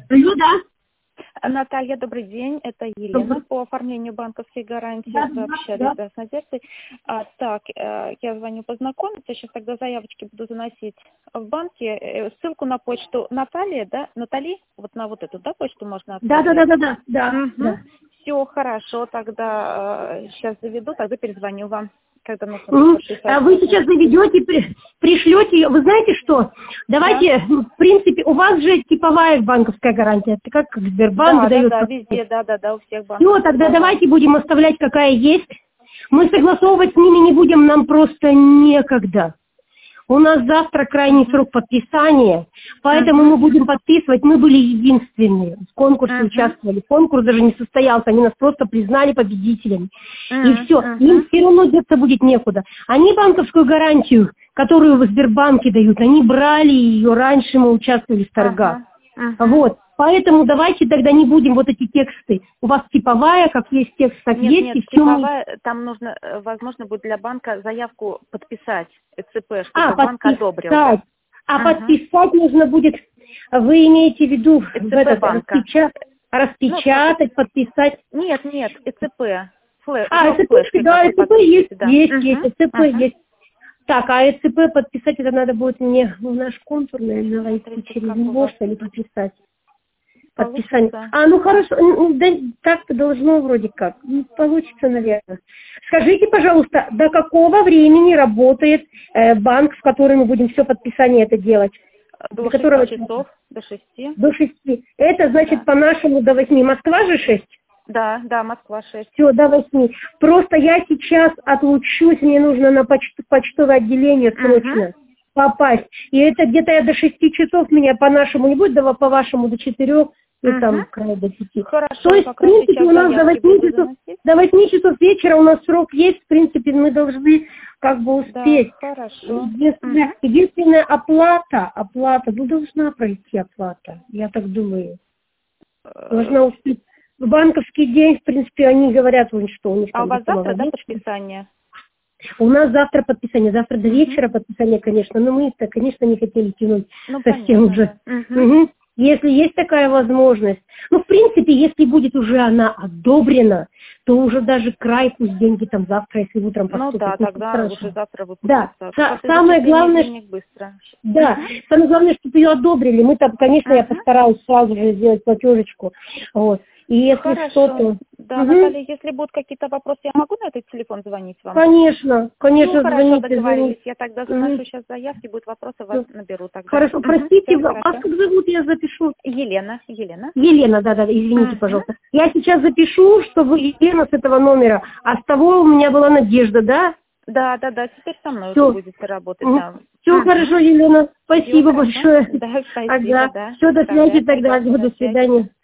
Алло, да. Наталья, добрый день. Это Елена по оформлению банковской гарантии. Вы общались с Надеждой. Я звоню познакомиться. Сейчас тогда заявочки буду заносить в банке. Ссылку на почту Наталья, да? Натали? Вот на вот эту, да, почту можно отправить? Да. Все хорошо, тогда сейчас заведу, тогда перезвоню вам. Когда нужно подписать. А вы сейчас заведете, пришлете, вы знаете что? Давайте, в принципе, у вас же типовая банковская гарантия, это как Сбербанк дает. Да, везде, да, у всех банков. Ну, тогда давайте будем оставлять, какая есть. Мы согласовывать с ними не будем, нам просто некогда. У нас завтра крайний срок подписания, поэтому мы будем подписывать. Мы были единственные, в конкурсе участвовали. Конкурс даже не состоялся, они нас просто признали победителями. И все, им все равно деться будет некуда. Они банковскую гарантию, которую в Сбербанке дают, они брали ее раньше, мы участвовали в торгах. Вот. Поэтому давайте тогда не будем вот эти тексты. У вас типовая, как есть текст, так есть. Нет, и типовая, там нужно, возможно, будет для банка заявку подписать, ЭЦП, чтобы банк одобрил. Подписать нужно будет, вы имеете в виду распечатать, подписать? Нет, ЭЦП. ЭЦП, да, ЭЦП есть, ЭЦП есть. Так, а ЭЦП подписать, это надо будет мне в наш контур, наверное, войти через него, что ли, подписать. Подписание. Ну хорошо, да, так-то должно вроде как. Получится, наверное. Скажите, пожалуйста, до какого времени работает банк, в который мы будем все подписание это делать? До 6 часов, до 6. До 6. Это значит по-нашему до 8. Москва же 6? Да, Москва 6. Все, до 8. Просто я сейчас отлучусь, мне нужно на почтовое отделение срочно попасть. И это где-то я до 6 часов меня по-нашему не будет, по вашему до 4, и там край до 5. Хорошо. То есть, в принципе, у нас до 8 часов вечера у нас срок есть, в принципе, мы должны как бы успеть. Да, хорошо. Единственная оплата, должна пройти оплата, я так думаю. Должна успеть. В банковский день, в принципе, они говорят, что у них у вас завтра, подписание? У нас завтра подписание, завтра до вечера подписание, конечно, но мы-то, конечно, не хотели тянуть совсем уже. Если есть такая возможность, в принципе, если будет уже она одобрена, то уже даже край, пусть деньги там завтра, если утром поступят. Тогда уже завтра выпустится. Да, самое главное, самое главное, чтобы ее одобрили. Мы там, конечно, я постараюсь сразу же сделать платежечку, вот. И если что-то... Да, Наталья, если будут какие-то вопросы, я могу на этот телефон звонить вам? Конечно, хорошо, договорились. Я тогда заношу сейчас заявки, будут вопросы, вас наберу тогда. Хорошо, простите, вас как зовут, я запишу? Елена, да, извините, пожалуйста. Я сейчас запишу, что вы Елена с этого номера, а с того у меня была Надежда, да? Да, теперь со мной уже будете работать, да. Все хорошо, Елена, спасибо большое. Да, спасибо, Все, до связи тогда, до свидания.